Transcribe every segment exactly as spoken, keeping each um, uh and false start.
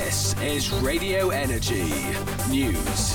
This is Radio Energy News.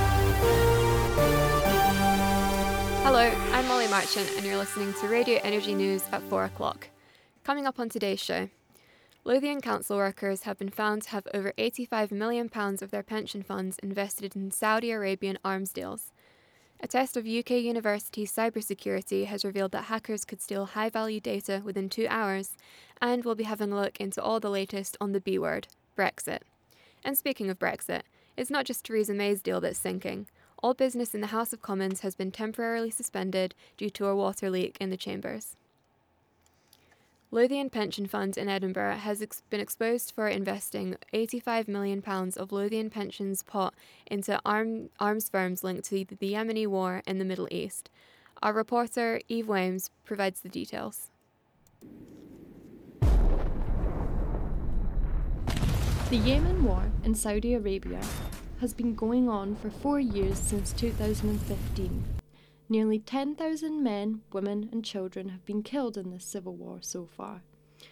Hello, I'm Molly Marchant and you're listening to Radio Energy News at four o'clock. Coming up on today's show, Lothian council workers have been found to have over eighty-five million pounds of their pension funds invested in Saudi Arabian arms deals. A test of U K university cybersecurity has revealed that hackers could steal high-value data within two hours, and we'll be having a look into all the latest on the B word, Brexit. And speaking of Brexit, it's not just Theresa May's deal that's sinking. All business in the House of Commons has been temporarily suspended due to a water leak in the chambers. Lothian Pension Fund in Edinburgh has ex- been exposed for investing eighty-five million pounds of Lothian pensions pot into arm- arms firms linked to the Yemeni war in the Middle East. Our reporter, Eve Wames, provides the details. The Yemen war in Saudi Arabia has been going on for four years since two thousand fifteen. Nearly ten thousand men, women and children have been killed in this civil war so far.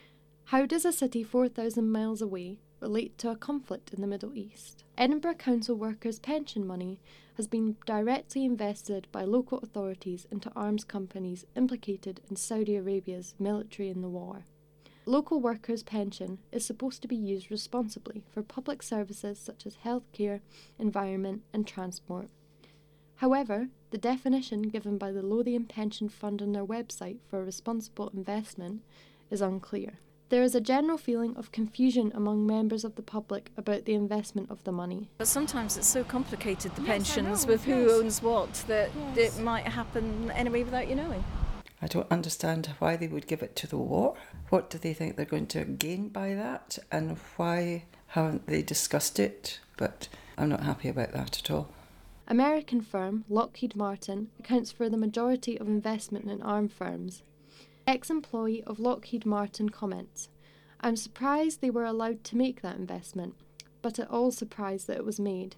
How does a city four thousand miles away relate to a conflict in the Middle East? Edinburgh Council workers' pension money has been directly invested by local authorities into arms companies implicated in Saudi Arabia's military in the war. Local workers' pension is supposed to be used responsibly for public services such as healthcare, environment and transport. However, the definition given by the Lothian Pension Fund on their website for responsible investment is unclear. There is a general feeling of confusion among members of the public about the investment of the money. But sometimes it's so complicated, the Yes, pensions, I know, with who yes. owns what, that Yes. it might happen anyway without you knowing. I don't understand why they would give it to the war. What do they think they're going to gain by that? And why haven't they discussed it? But I'm not happy about that at all. American firm Lockheed Martin accounts for the majority of investment in arm firms. Ex-employee of Lockheed Martin comments, "I'm surprised they were allowed to make that investment, but at all surprised that it was made.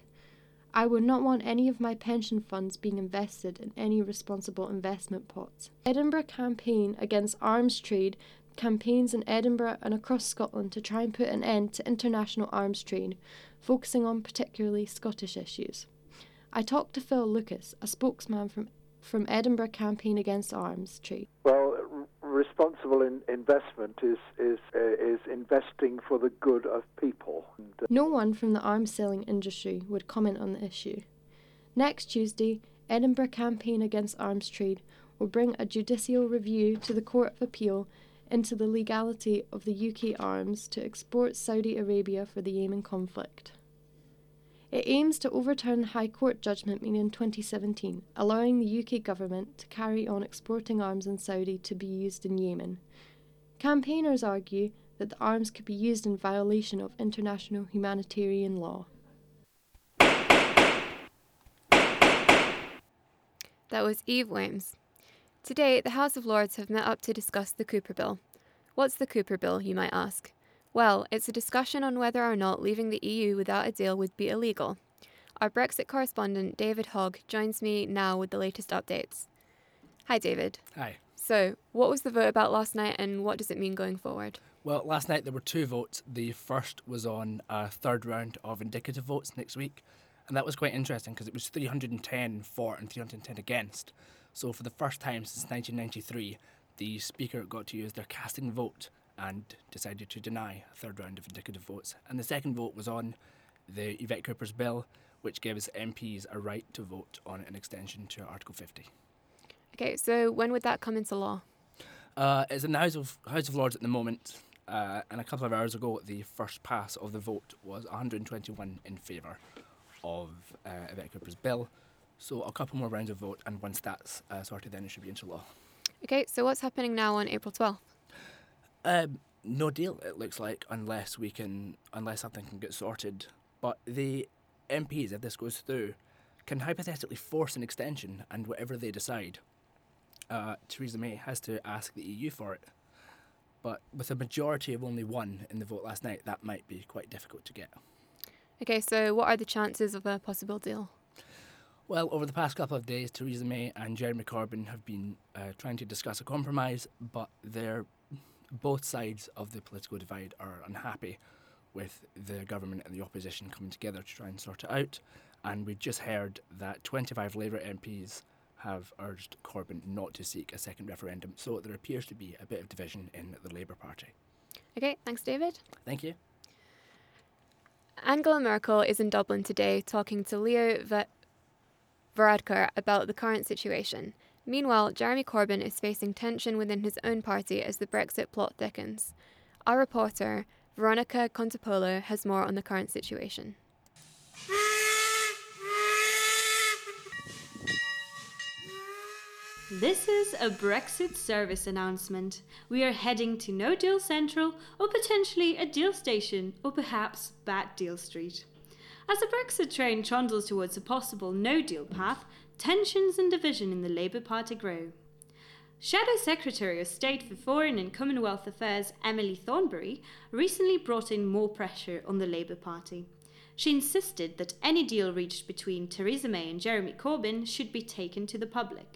I would not want any of my pension funds being invested in any responsible investment pots." Edinburgh Campaign Against Arms Trade campaigns in Edinburgh and across Scotland to try and put an end to international arms trade, focusing on particularly Scottish issues. I talked to Phil Lucas, a spokesman from, from Edinburgh Campaign Against Arms Trade. Well, r- responsible in investment is is uh, is investing for the good of people. And, uh, No one from the arms selling industry would comment on the issue. Next Tuesday, Edinburgh Campaign Against Arms Trade will bring a judicial review to the Court of Appeal into the legality of the U K arms to export Saudi Arabia for the Yemen conflict. It aims to overturn High Court judgment made in twenty seventeen, allowing the U K government to carry on exporting arms in Saudi to be used in Yemen. Campaigners argue that the arms could be used in violation of international humanitarian law. That was Eve Wames. Today, the House of Lords have met up to discuss the Cooper Bill. What's the Cooper Bill, you might ask? Well, it's a discussion on whether or not leaving the E U without a deal would be illegal. Our Brexit correspondent, David Hogg, joins me now with the latest updates. Hi, David. Hi. So, what was the vote about last night and what does it mean going forward? Well, last night there were two votes. The first was on a third round of indicative votes next week, and that was quite interesting because it was three hundred ten for and three hundred ten against. So for the first time since nineteen ninety-three, the Speaker got to use their casting vote and decided to deny a third round of indicative votes. And the second vote was on the Yvette Cooper's bill, which gives M Ps a right to vote on an extension to Article fifty. Okay, so when would that come into law? Uh, it's in the House of, House of Lords at the moment, uh, and a couple of hours ago the first pass of the vote was one hundred twenty-one in favour of uh, Yvette Cooper's bill. So a couple more rounds of vote, and once that's uh, sorted, then it should be into law. Okay, so what's happening now on April twelfth? Um, no deal, it looks like, unless we can, unless something can get sorted. But the M Ps, if this goes through, can hypothetically force an extension, and whatever they decide, uh, Theresa May has to ask the E U for it. But with a majority of only one in the vote last night, that might be quite difficult to get. Okay, so what are the chances of a possible deal? Well, over the past couple of days, Theresa May and Jeremy Corbyn have been uh, trying to discuss a compromise, but they're, both sides of the political divide are unhappy with the government and the opposition coming together to try and sort it out. And we just heard that twenty-five Labour M Ps have urged Corbyn not to seek a second referendum. So there appears to be a bit of division in the Labour Party. Okay, thanks, David. Thank you. Angela Merkel is in Dublin today talking to Leo Va- Varadkar about the current situation. Meanwhile, Jeremy Corbyn is facing tension within his own party as the Brexit plot thickens. Our reporter, Veronica Contopolo, has more on the current situation. This is a Brexit service announcement. We are heading to No Deal Central, or potentially a deal station, or perhaps Bad Deal Street. As the Brexit train trundles towards a possible no-deal path, tensions and division in the Labour Party grow. Shadow Secretary of State for Foreign and Commonwealth Affairs Emily Thornberry recently brought in more pressure on the Labour Party. She insisted that any deal reached between Theresa May and Jeremy Corbyn should be taken to the public.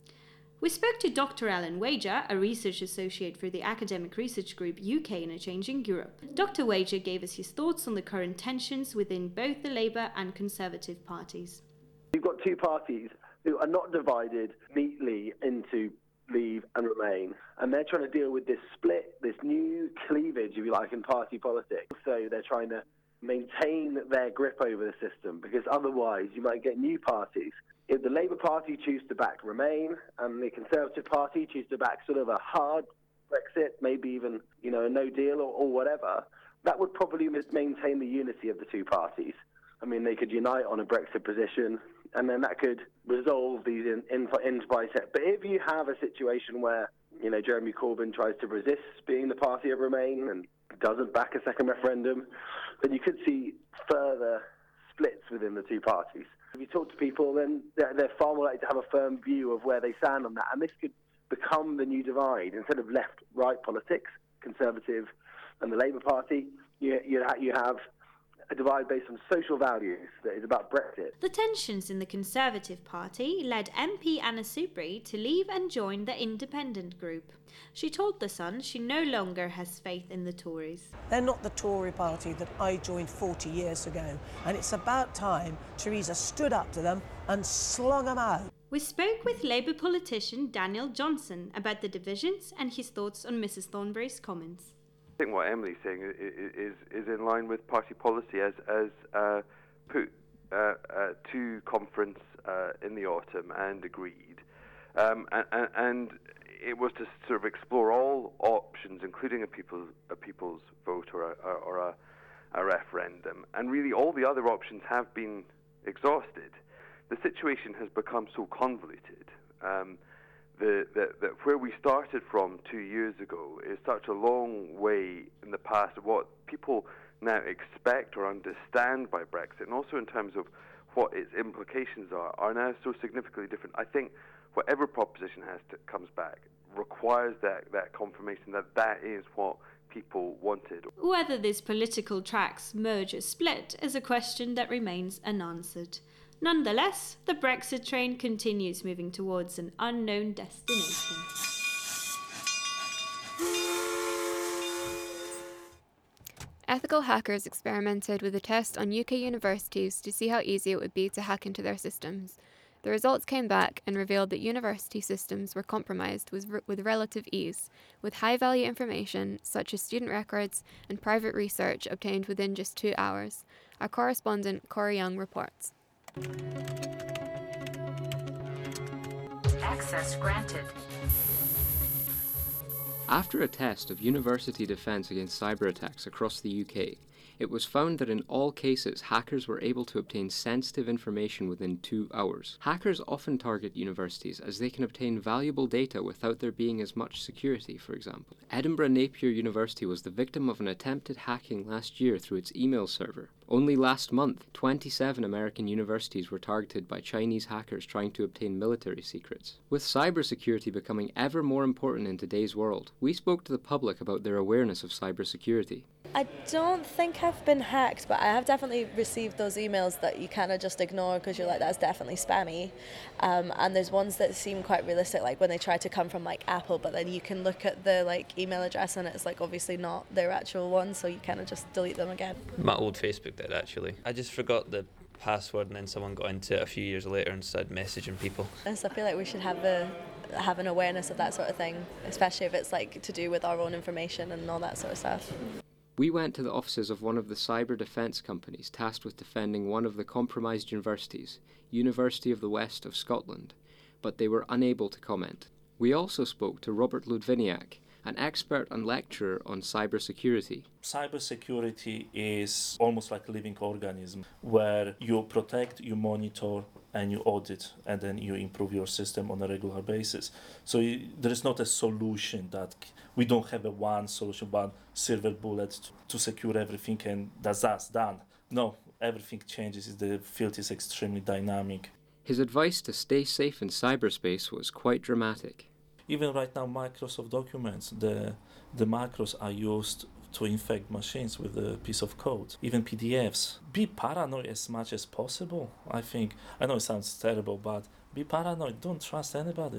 We spoke to Doctor Alan Wager, a research associate for the academic research group U K in a Changing Europe. Doctor Wager gave us his thoughts on the current tensions within both the Labour and Conservative parties. You've got two parties who are not divided neatly into Leave and Remain, and they're trying to deal with this split, this new cleavage, if you like, in party politics. So they're trying to maintain their grip over the system, because otherwise you might get new parties. If the Labour Party choose to back Remain and the Conservative Party choose to back sort of a hard Brexit, maybe even, you know, a no deal or, or whatever, that would probably maintain the unity of the two parties. I mean, they could unite on a Brexit position, and then that could resolve these in, in, in set. But if you have a situation where, you know, Jeremy Corbyn tries to resist being the party of Remain and doesn't back a second referendum, then you could see further splits within the two parties. If you talk to people, then they're, they're far more likely to have a firm view of where they stand on that. And this could become the new divide. Instead of left-right politics, Conservative and the Labour Party, you, you, you have a divide based on social values that is about Brexit. The tensions in the Conservative Party led M P Anna Soubry to leave and join the Independent group. She told The Sun she no longer has faith in the Tories. They're not the Tory party that I joined forty years ago, and it's about time Theresa stood up to them and slung them out. We spoke with Labour politician Daniel Johnson about the divisions and his thoughts on Missus Thornberry's comments. I think what Emily's saying is is, is in line with party policy as as uh, put uh, uh, to conference uh, in the autumn and agreed, um, and, and it was to sort of explore all options, including a people's a people's vote or a, or a, a referendum, and really all the other options have been exhausted. The situation has become so convoluted. Um, The, the, the, where we started from two years ago is such a long way in the past of what people now expect or understand by Brexit, and also in terms of what its implications are, are now so significantly different. I think whatever proposition has to, comes back requires that, that confirmation that that is what people wanted. Whether these political tracks merge or split is a question that remains unanswered. Nonetheless, the Brexit train continues moving towards an unknown destination. Ethical hackers experimented with a test on U K universities to see how easy it would be to hack into their systems. The results came back and revealed that university systems were compromised with, with relative ease, with high-value information such as student records and private research obtained within just two hours. Our correspondent Corey Young reports. Access granted. After a test of university defence against cyber attacks across the U K, it was found that in all cases hackers were able to obtain sensitive information within two hours. Hackers often target universities as they can obtain valuable data without there being as much security, for example. Edinburgh Napier University was the victim of an attempted hacking last year through its email server. Only last month, twenty-seven American universities were targeted by Chinese hackers trying to obtain military secrets. With cybersecurity becoming ever more important in today's world, we spoke to the public about their awareness of cybersecurity. I don't think I've been hacked, but I have definitely received those emails that you kind of just ignore because you're like, that's definitely spammy. Um, and there's ones that seem quite realistic, like when they try to come from like Apple, but then you can look at the like email address and it's like obviously not their actual one, so you kind of just delete them again. My old Facebook did actually. I just forgot the password and then someone got into it a few years later and started messaging people. And so I feel like we should have a have an awareness of that sort of thing, especially if it's like to do with our own information and all that sort of stuff. We went to the offices of one of the cyber defence companies tasked with defending one of the compromised universities, University of the West of Scotland, but they were unable to comment. We also spoke to Robert Ludwiniak, an expert and lecturer on cybersecurity. Cybersecurity is almost like a living organism where you protect, you monitor, and you audit, and then you improve your system on a regular basis. So you, there is not a solution that we don't have a one solution, one silver bullet to, to secure everything, and that's us done. No, everything changes. The field is extremely dynamic. His advice to stay safe in cyberspace was quite dramatic. Even right now, Microsoft Documents, the the macros are used to infect machines with a piece of code. Even P D Fs. Be paranoid as much as possible, I think. I know it sounds terrible, but be paranoid. Don't trust anybody.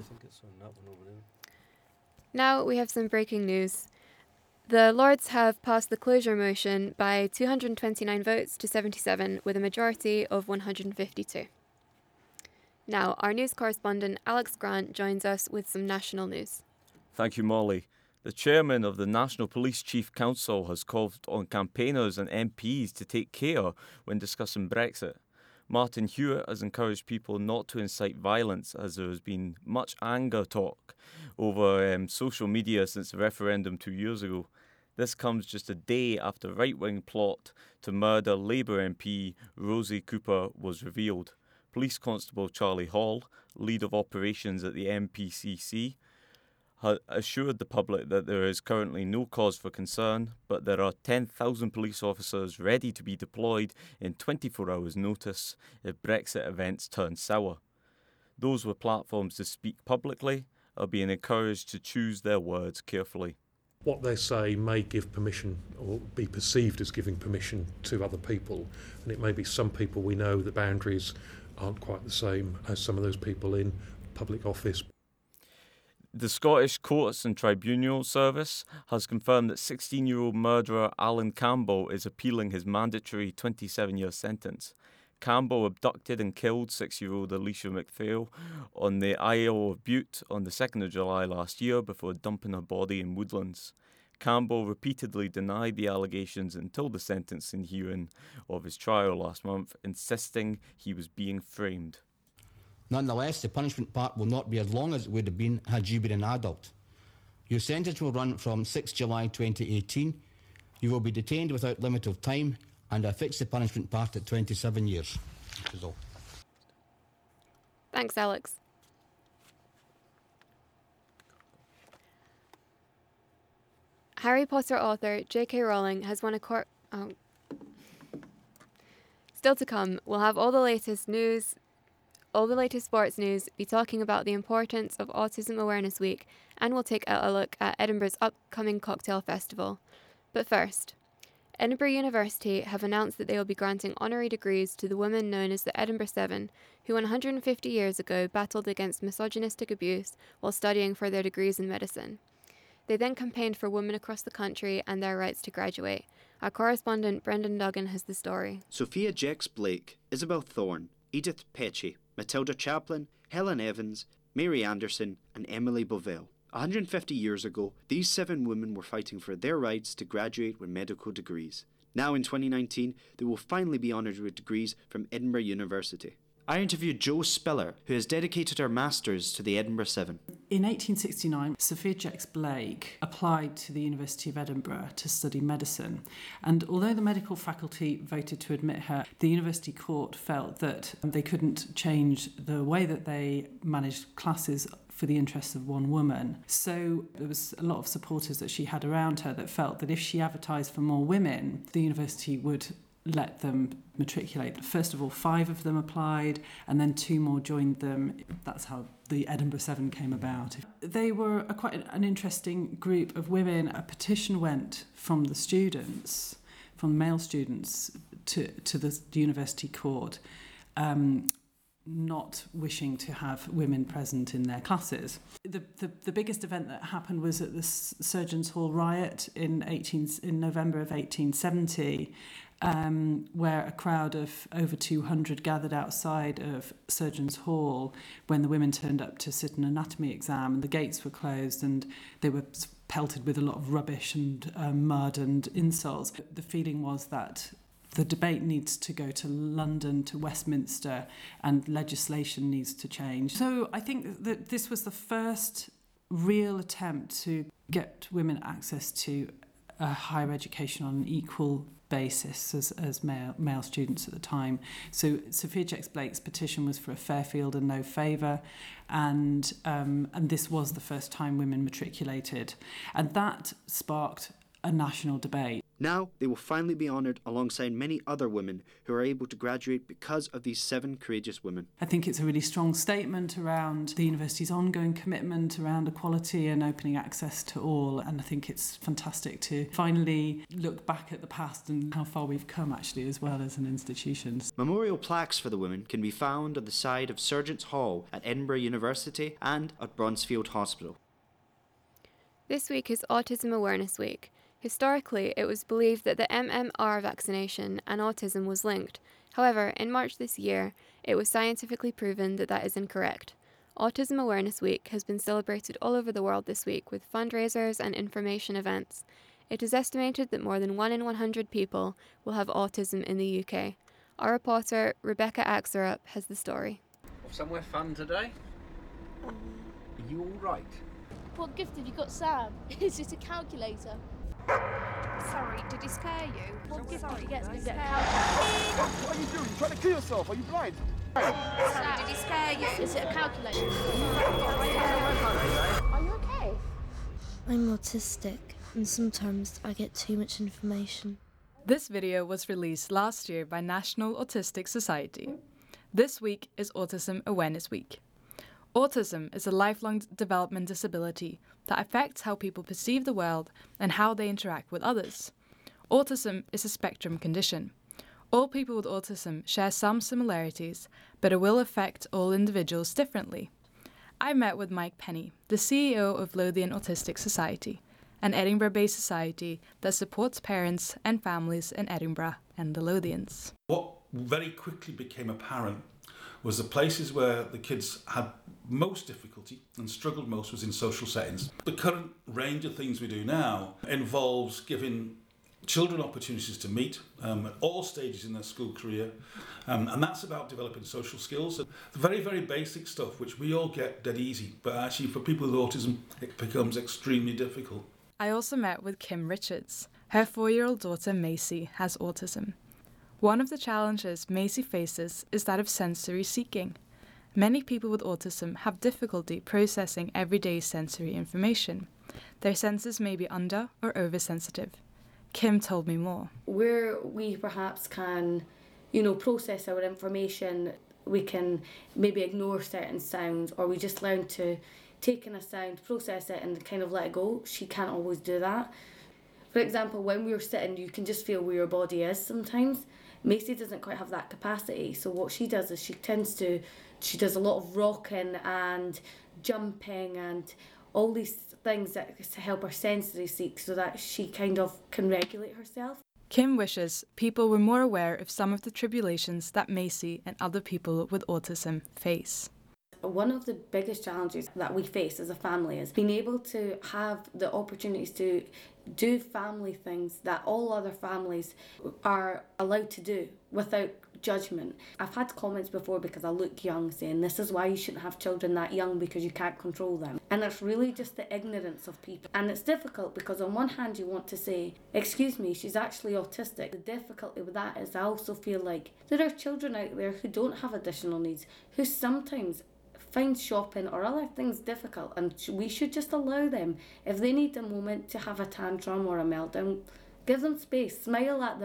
Now we have some breaking news. The Lords have passed the closure motion by two hundred twenty-nine votes to seventy-seven, with a majority of one hundred fifty-two. Now, our news correspondent Alex Grant joins us with some national news. Thank you, Molly. The chairman of the National Police Chief Council has called on campaigners and M Ps to take care when discussing Brexit. Martin Hewitt has encouraged people not to incite violence, as there has been much anger talk over um, social media since the referendum two years ago. This comes just a day after right-wing plot to murder Labour M P Rosie Cooper was revealed. Police Constable Charlie Hall, lead of operations at the N P C C, ha- assured the public that there is currently no cause for concern, but there are ten thousand police officers ready to be deployed in twenty-four hours' notice if Brexit events turn sour. Those with platforms to speak publicly are being encouraged to choose their words carefully. What they say may give permission or be perceived as giving permission to other people, and it may be some people we know the boundaries aren't quite the same as some of those people in public office. The Scottish Courts and Tribunal Service has confirmed that sixteen-year-old murderer Alan Campbell is appealing his mandatory twenty-seven-year sentence. Campbell abducted and killed six-year-old Alicia McPhail on the Isle of Bute on the second of July last year before dumping her body in Woodlands. Campbell repeatedly denied the allegations until the sentencing hearing of his trial last month, insisting he was being framed. Nonetheless, the punishment part will not be as long as it would have been had you been an adult. Your sentence will run from the sixth of July twenty eighteen. You will be detained without limit of time, and I fix the punishment part at twenty-seven years. That is all. Thanks, Alex. Harry Potter author J K Rowling has won a court... Oh. Still to come, we'll have all the latest news, all the latest sports news, be talking about the importance of Autism Awareness Week, and we'll take a look at Edinburgh's upcoming cocktail festival. But first, Edinburgh University have announced that they will be granting honorary degrees to the women known as the Edinburgh Seven, who one hundred fifty years ago battled against misogynistic abuse while studying for their degrees in medicine. They then campaigned for women across the country and their rights to graduate. Our correspondent Brendan Duggan has the story. Sophia Jex-Blake, Isabel Thorne, Edith Pecci, Matilda Chaplin, Helen Evans, Mary Anderson and Emily Bovell. one hundred fifty years ago, these seven women were fighting for their rights to graduate with medical degrees. Now in twenty nineteen, they will finally be honoured with degrees from Edinburgh University. I interviewed Jo Spiller, who has dedicated her Masters to the Edinburgh Seven. In eighteen sixty-nine, Sophia Jex-Blake applied to the University of Edinburgh to study medicine. And although the medical faculty voted to admit her, the University Court felt that they couldn't change the way that they managed classes for the interests of one woman. So there was a lot of supporters that she had around her that felt that if she advertised for more women, the university would let them matriculate. First of all, five of them applied, and then two more joined them. That's how the Edinburgh Seven came about. They were a, quite an interesting group of women. A petition went from the students, from male students, to, to the university court, um, not wishing to have women present in their classes. The, the the biggest event that happened was at the Surgeons' Hall riot in eighteen in November of eighteen seventy, um, where a crowd of over two hundred gathered outside of Surgeons' Hall when the women turned up to sit an anatomy exam, and the gates were closed and they were pelted with a lot of rubbish and uh, mud and insults. The feeling was that the debate needs to go to London, to Westminster, and legislation needs to change. So I think that this was the first real attempt to get women access to a higher education on an equal basis as, as male, male students at the time. So Sophia Jex-Blake's petition was for a fair field and no favour, and um, and this was the first time women matriculated. And that sparked a national debate. Now they will finally be honoured alongside many other women who are able to graduate because of these seven courageous women. I think it's a really strong statement around the university's ongoing commitment around equality and opening access to all, and I think it's fantastic to finally look back at the past and how far we've come actually as well as an institution. Memorial plaques for the women can be found on the side of Surgeons' Hall at Edinburgh University and at Bronzefield Hospital. This week is Autism Awareness Week. Historically, it was believed that the M M R vaccination and autism was linked. However, in March this year, it was scientifically proven that that is incorrect. Autism Awareness Week has been celebrated all over the world this week with fundraisers and information events. It is estimated that more than one in one hundred people will have autism in the U K. Our reporter, Rebecca Axerup, has the story. Somewhere fun today? Um, Are you all right? What gift have you got, Sam? Is it a calculator? Sorry, did he scare you? What gift did you get? Sorry, Is it a guys. calculator? What are you doing? You trying to kill yourself? Are you blind? Sorry, did he scare you? Is it a calculator? Are you okay? I'm autistic, and sometimes I get too much information. This video was released last year by National Autistic Society. This week is Autism Awareness Week. Autism is a lifelong development disability that affects how people perceive the world and how they interact with others. Autism is a spectrum condition. All people with autism share some similarities, but it will affect all individuals differently. I met with Mike Penny, the C E O of Lothian Autistic Society, an Edinburgh-based society that supports parents and families in Edinburgh and the Lothians. What very quickly became apparent was the places where the kids had most difficulty and struggled most was in social settings. The current range of things we do now involves giving children opportunities to meet um, at all stages in their school career, um, and that's about developing social skills. The very, very basic stuff which we all get dead easy, but actually for people with autism it becomes extremely difficult. I also met with Kim Richards. Her four-year-old daughter Macy has autism. One of the challenges Macy faces is that of sensory seeking. Many people with autism have difficulty processing everyday sensory information. Their senses may be under or oversensitive. Kim told me more. Where we perhaps can, you know, process our information, we can maybe ignore certain sounds, or we just learn to take in a sound, process it and kind of let it go. She can't always do that. For example, when we're sitting, you can just feel where your body is sometimes. Macy doesn't quite have that capacity, so what she does is she tends to, she does a lot of rocking and jumping and all these things that to help her sensory seek so that she kind of can regulate herself. Kim wishes people were more aware of some of the tribulations that Macy and other people with autism face. One of the biggest challenges that we face as a family is being able to have the opportunities to do family things that all other families are allowed to do without judgment. I've had comments before because I look young saying this is why you shouldn't have children that young because you can't control them. And it's really just the ignorance of people. And it's difficult because on one hand you want to say, excuse me, she's actually autistic. The difficulty with that is I also feel like there are children out there who don't have additional needs, who sometimes find shopping or other things difficult, and we should just allow them, if they need a moment to have a tantrum or a meltdown, give them space, smile at the mum.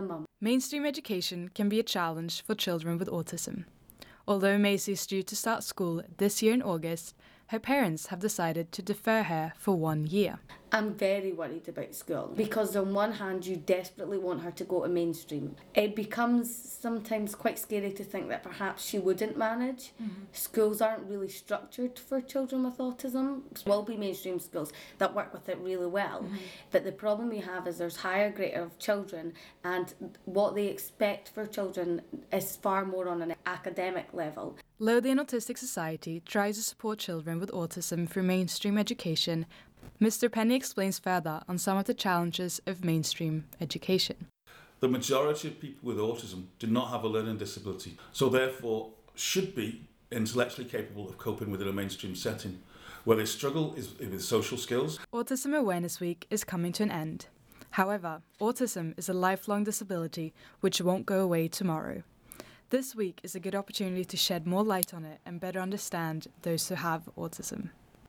Mainstream education can be a challenge for children with autism. Although Macy is due to start school this year in August, her parents have decided to defer her for one year. I'm very worried about school because on one hand you desperately want her to go to mainstream. It becomes sometimes quite scary to think that perhaps she wouldn't manage. Mm-hmm. Schools aren't really structured for children with autism. There will be mainstream schools that work with it really well. Mm-hmm. But the problem we have is there's higher grade of children and what they expect for children is far more on an academic level. Lothian Autistic Society tries to support children with autism through mainstream education. Mister Penny explains further on some of the challenges of mainstream education. The majority of people with autism do not have a learning disability, so therefore should be intellectually capable of coping within a mainstream setting. Where they struggle is with social skills. Autism Awareness Week is coming to an end. However, autism is a lifelong disability which won't go away tomorrow. This week is a good opportunity to shed more light on it and better understand those who have autism.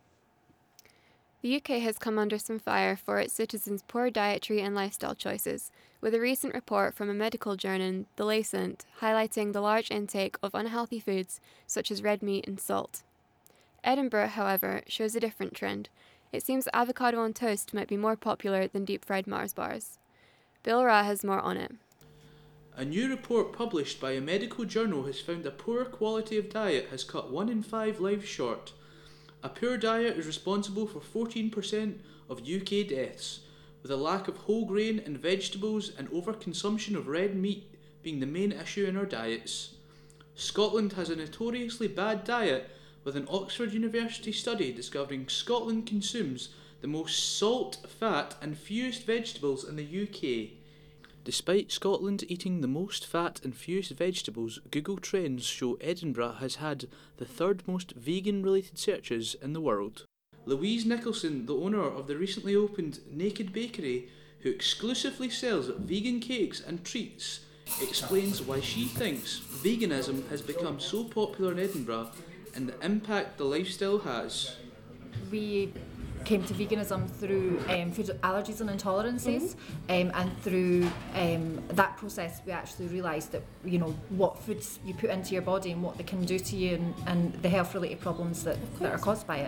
The U K has come under some fire for its citizens' poor dietary and lifestyle choices, with a recent report from a medical journal, The Lancet, highlighting the large intake of unhealthy foods such as red meat and salt. Edinburgh, however, shows a different trend. It seems avocado on toast might be more popular than deep-fried Mars bars. Bill Ra has more on it. A new report published by a medical journal has found a poor quality of diet has cut one in five lives short. A poor diet is responsible for fourteen percent of U K deaths, with a lack of whole grain and vegetables and overconsumption of red meat being the main issue in our diets. Scotland has a notoriously bad diet, with an Oxford University study discovering Scotland consumes the most salt, fat and fused vegetables in the U K. Despite Scotland eating the most fat and fused vegetables, Google Trends show Edinburgh has had the third most vegan-related searches in the world. Louise Nicholson, the owner of the recently opened Naked Bakery, who exclusively sells vegan cakes and treats, explains why she thinks veganism has become so popular in Edinburgh and the impact the lifestyle has. We came to veganism through um, food allergies and intolerances, mm-hmm. um, and through um, that process we actually realised that, you know, what foods you put into your body and what they can do to you, and, and the health related problems that, that are caused by it.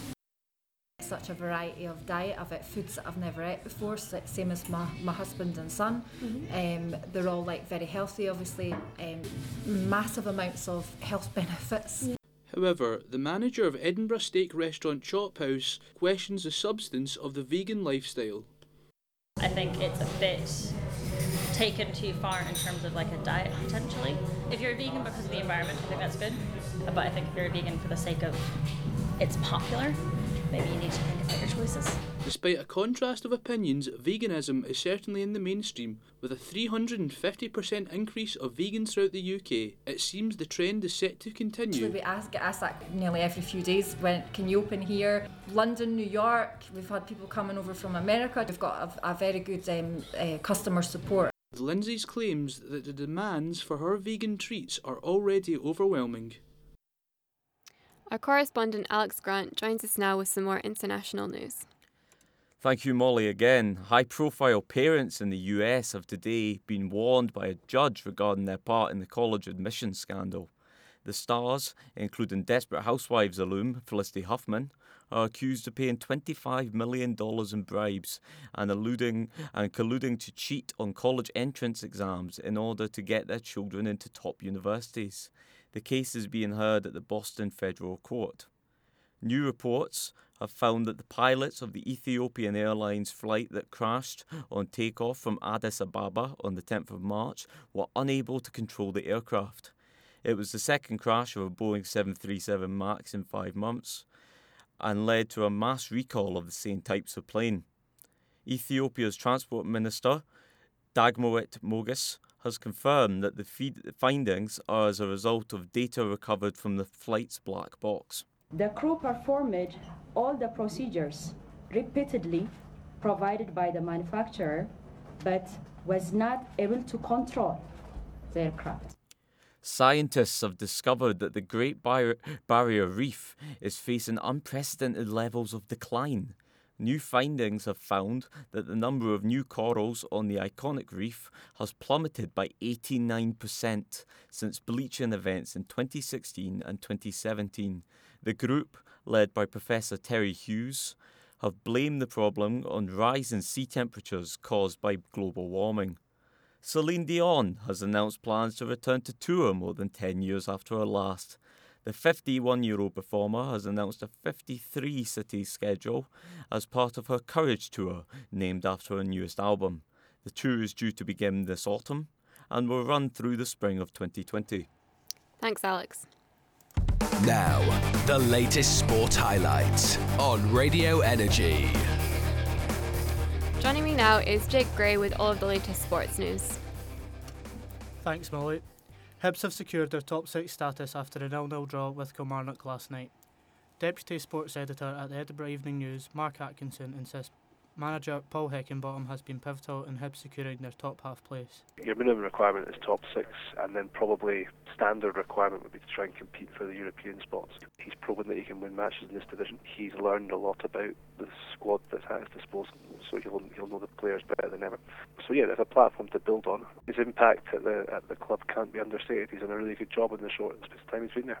Such a variety of diet. I've ate foods that I've never ate before, same as my, my husband and son. Mm-hmm. Um, they're all like very healthy, obviously, um, massive amounts of health benefits. Yeah. However, the manager of Edinburgh steak restaurant Chop House questions the substance of the vegan lifestyle. I think it's a bit taken too far in terms of like a diet potentially. If you're a vegan because of the environment, I think that's good. But I think if you're a vegan for the sake of it's popular, maybe you need to think about your choices. Despite a contrast of opinions, veganism is certainly in the mainstream, with a three hundred fifty percent increase of vegans throughout the U K. It seems the trend is set to continue. We ask, get asked that nearly every few days. When can you open here? London, New York. We've had people coming over from America. We've got a, a very good um, uh, customer support. Lindsay's claims that the demands for her vegan treats are already overwhelming. Our correspondent Alex Grant joins us now with some more international news. Thank you, Molly, again. High-profile parents in the U S have today been warned by a judge regarding their part in the college admissions scandal. The stars, including Desperate Housewives alum Felicity Huffman, are accused of paying twenty-five million dollars in bribes and alluding and colluding to cheat on college entrance exams in order to get their children into top universities. The case is being heard at the Boston Federal Court. New reports have found that the pilots of the Ethiopian Airlines flight that crashed on takeoff from Addis Ababa on the tenth of March were unable to control the aircraft. It was the second crash of a Boeing seven thirty-seven MAX in five months and led to a mass recall of the same types of plane. Ethiopia's Transport Minister, Dagmawit Moges, has confirmed that the feed findings are as a result of data recovered from the flight's black box. The crew performed all the procedures repeatedly provided by the manufacturer, but was not able to control the aircraft. Scientists have discovered that the Great Bar- Barrier Reef is facing unprecedented levels of decline. New findings have found that the number of new corals on the iconic reef has plummeted by eighty-nine percent since bleaching events in twenty sixteen and twenty seventeen. The group, led by Professor Terry Hughes, have blamed the problem on rising sea temperatures caused by global warming. Celine Dion has announced plans to return to tour more than ten years after her last. The fifty-one-year-old performer has announced a fifty-three city schedule as part of her Courage Tour, named after her newest album. The tour is due to begin this autumn and will run through the spring of twenty twenty. Thanks, Alex. Now, the latest sport highlights on Radio Energy. Joining me now is Jake Gray with all of the latest sports news. Thanks, Molly. Hibs have secured their top six status after a nil nil draw with Kilmarnock last night. Deputy sports editor at the Edinburgh Evening News, Mark Atkinson, insists manager Paul Heckingbottom has been pivotal in Hibs securing their top half place. Your minimum requirement is top six, and then probably standard requirement would be to try and compete for the European spots. He's proven that he can win matches in this division. He's learned a lot about the squad that's at his disposal, so he'll he'll know the players better than ever. So yeah, there's a platform to build on. His impact at the at the club can't be understated. He's done a really good job in the short space of time he's been there.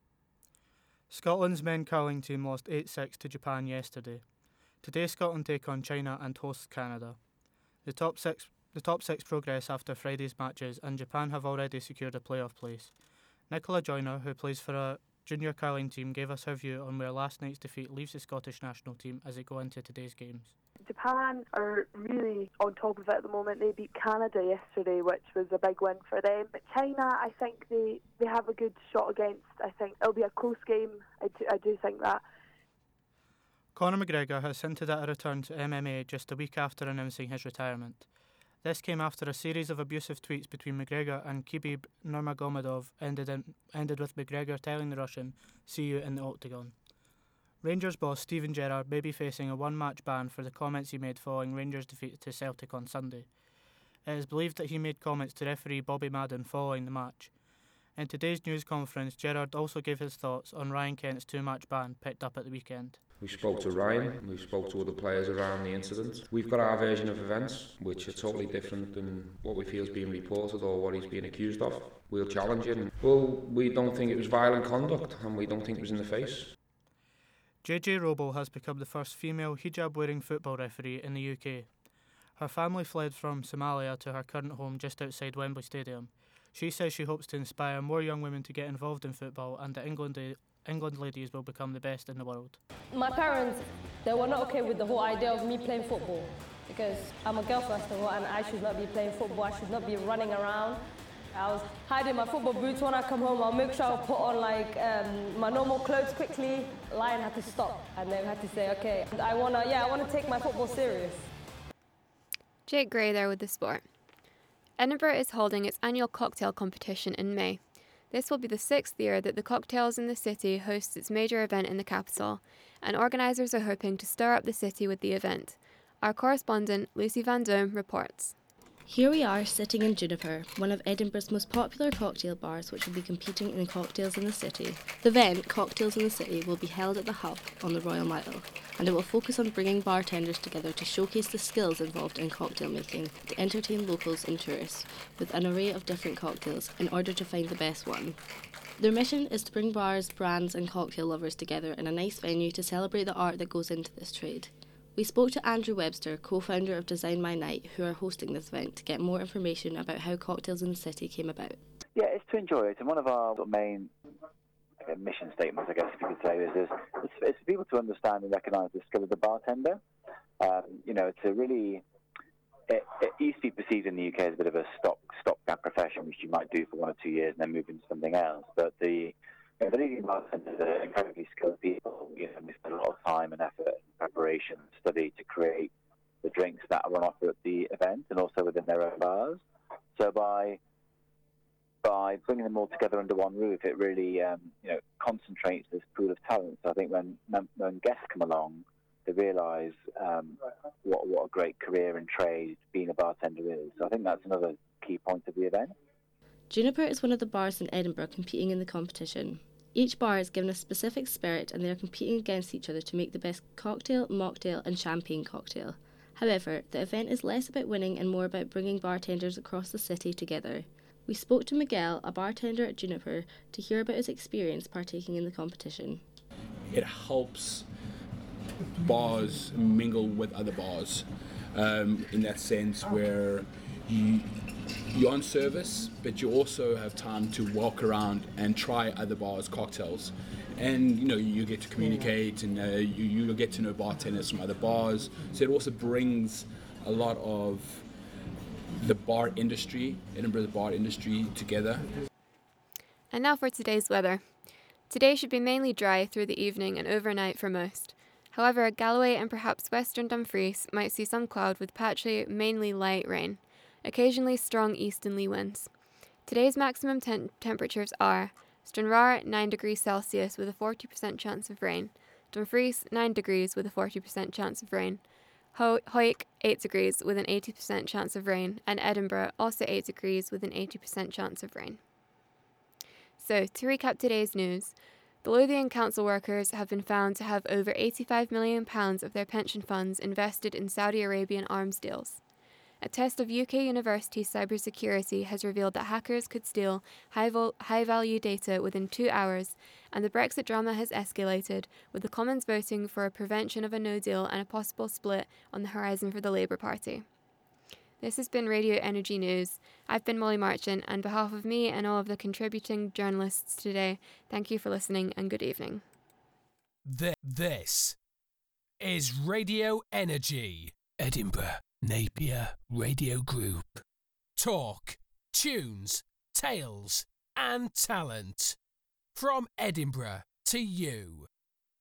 Scotland's men curling team lost eight six to Japan yesterday. Today, Scotland take on China and host Canada. The top six the top six progress after Friday's matches, and Japan have already secured a playoff place. Nicola Joyner, who plays for a junior curling team, gave us her view on where last night's defeat leaves the Scottish national team as they go into today's games. Japan are really on top of it at the moment. They beat Canada yesterday, which was a big win for them. But China, I think they, they have a good shot against. I think it'll be a close game. I do, I do think that. Conor McGregor has hinted at a return to M M A just a week after announcing his retirement. This came after a series of abusive tweets between McGregor and Khabib Nurmagomedov ended, in, ended with McGregor telling the Russian, "See you in the octagon." Rangers boss Steven Gerrard may be facing a one-match ban for the comments he made following Rangers' defeat to Celtic on Sunday. It is believed that he made comments to referee Bobby Madden following the match. In today's news conference, Gerrard also gave his thoughts on Ryan Kent's two-match ban picked up at the weekend. We spoke to Ryan, we spoke to other players around the incident. We've got our version of events, which are totally different than what we feel is being reported or what he's being accused of. We'll challenge him. Well, we don't think it was violent conduct, and we don't think it was in the face. J J Robo has become the first female hijab-wearing football referee in the U K. Her family fled from Somalia to her current home just outside Wembley Stadium. She says she hopes to inspire more young women to get involved in football, and that England, England ladies will become the best in the world. My parents, they were not okay with the whole idea of me playing football, because I'm a girl first of all, and I should not be playing football, I should not be running around. I was hiding my football boots. When I come home, I'll make sure I put on like um, my normal clothes quickly. Lion had to stop, and they had to say, okay, I wanna, yeah, I wanna take my football serious. Jake Gray there with the sport. Edinburgh is holding its annual cocktail competition in May. This will be the sixth year that the Cocktails in the City hosts its major event in the capital, and organisers are hoping to stir up the city with the event. Our correspondent, Lucy Van Dome, reports. Here we are sitting in Juniper, one of Edinburgh's most popular cocktail bars, which will be competing in Cocktails in the City. The event, Cocktails in the City, will be held at the Hub on the Royal Mile, and it will focus on bringing bartenders together to showcase the skills involved in cocktail making, to entertain locals and tourists with an array of different cocktails in order to find the best one. Their mission is to bring bars, brands and cocktail lovers together in a nice venue to celebrate the art that goes into this trade. We spoke to Andrew Webster, co-founder of Design My Night, who are hosting this event, to get more information about how Cocktails in the City came about. Yeah, it's to enjoy it, and one of our main uh, mission statements, I guess if you could say, is, is it's, it's for people to understand and recognise the skill of the bartender. Um, you know, it's a really, it, it used to be perceived in the U K as a bit of a stop stopgap profession, which you might do for one or two years and then move into something else. But the You know, the leading bartenders are incredibly skilled people. You know, they spend a lot of time and effort and preparation and study to create the drinks that are on offer at the event and also within their own bars. So by by bringing them all together under one roof, it really um, you know concentrates this pool of talent. So I think when when guests come along, they realise um, what what a great career and trade being a bartender is. So I think that's another key point of the event. Juniper is one of the bars in Edinburgh competing in the competition. Each bar is given a specific spirit and they are competing against each other to make the best cocktail, mocktail and champagne cocktail. However, the event is less about winning and more about bringing bartenders across the city together. We spoke to Miguel, a bartender at Juniper, to hear about his experience partaking in the competition. It helps bars mingle with other bars um, in that sense where you, you're on service, but you also have time to walk around and try other bars' cocktails. And you know, you get to communicate and uh, you, you get to know bartenders from other bars. So it also brings a lot of the bar industry, Edinburgh's bar industry, together. And now for today's weather. Today should be mainly dry through the evening and overnight for most. However, Galloway and perhaps western Dumfries might see some cloud with patchy, mainly light rain, occasionally strong easterly winds. Today's maximum te- temperatures are Stranraer nine degrees Celsius with a forty percent chance of rain, Dumfries nine degrees with a forty percent chance of rain, Ho- Hawick eight degrees with an eighty percent chance of rain, and Edinburgh also eight degrees with an eighty percent chance of rain. So, to recap today's news, the Lothian council workers have been found to have over eighty-five million pounds of their pension funds invested in Saudi Arabian arms deals. A test of U K University cybersecurity has revealed that hackers could steal high vol- high-value data within two hours, and the Brexit drama has escalated, with the Commons voting for a prevention of a no-deal and a possible split on the horizon for the Labour Party. This has been Radio Energy News. I've been Molly Marchant, and on behalf of me and all of the contributing journalists today, thank you for listening and good evening. Th- this is Radio Energy. Edinburgh Napier Radio Group. Talk, tunes, tales and talent. From Edinburgh to you.